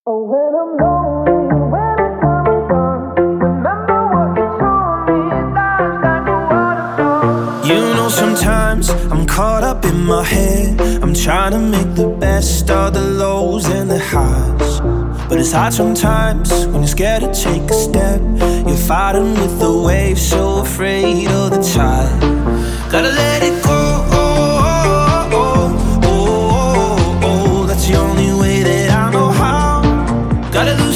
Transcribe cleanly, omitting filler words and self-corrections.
Oh, when I'm lonely, when it's come undone, remember what you told me, life's like a waterfall. You know, sometimes I'm caught up in my head. I'm trying to make the best of the lows and the highs. But it's hard sometimes when you're scared to take a step. You're fighting with the waves, so afraid of the tide. Gotta let it go. That's the only way that I know how. Gotta lose